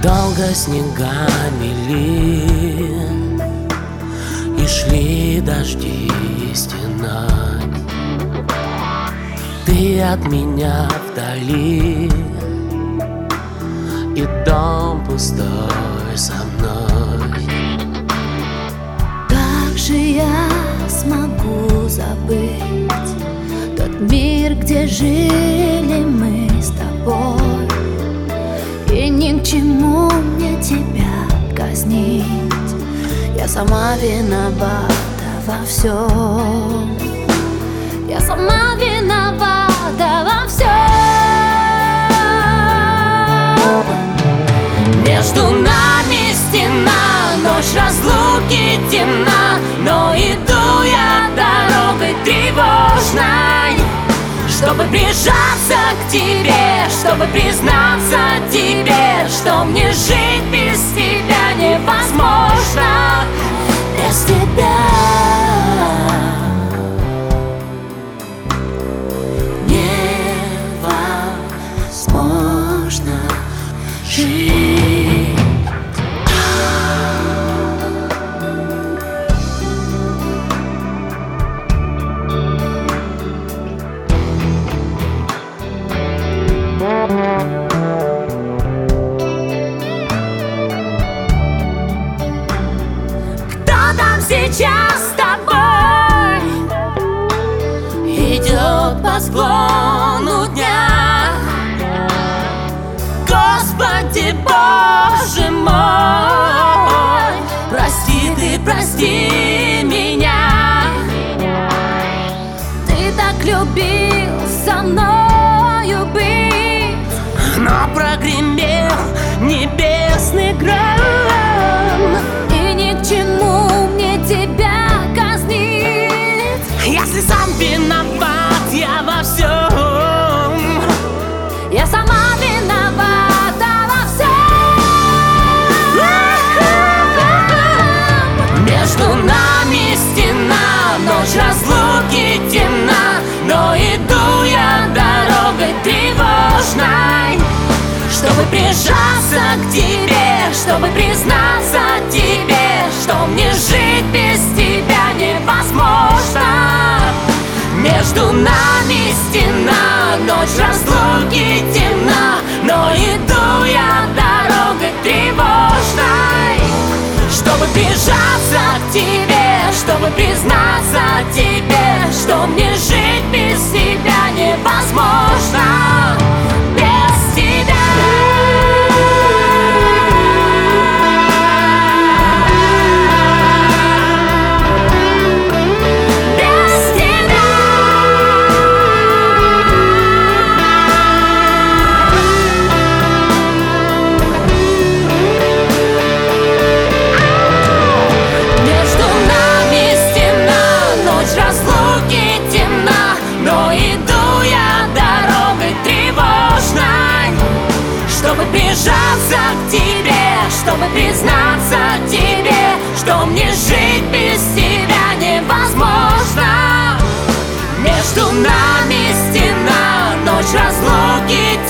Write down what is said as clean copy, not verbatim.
Долго снегами ли, и шли дожди стенать. Ты от меня вдали, и дом пустой со мной. Как же я смогу забыть тот мир, где жили мы с тобой? И ни к чему мне тебя казнить, я сама виновата во всем. Я сама виновата во всем. Между нами стена, ночь разлуки темна, но иду я дорогой тревожной, чтобы прижаться к тебе, чтобы признаться тебе, что мне жить без тебя невозможно. Без тебя невозможно жить. Кто там сейчас с тобой идет по склону дня? Господи, Боже мой, прости ты, прости меня. Ты так любил со мною быть, но прогремел небесный гром. И ни к чему мне тебя казнить, если сам виноват я во всем. Я сама виновата во всем. Между нами стена, ночь разлуки темна, но иду я дорогой тревожной, чтобы прижаться к тебе, чтобы признаться тебе, что мне жить без тебя невозможно. Между нами стена, ночь разлуки темна, но иду я дорогой тревожной, чтобы прижаться к тебе, чтобы признаться тебе, что мне жить без тебя невозможно. Без тебя. Чтобы прижаться к тебе, чтобы признаться тебе, что мне жить без тебя невозможно. Между нами стена, ночь разлуки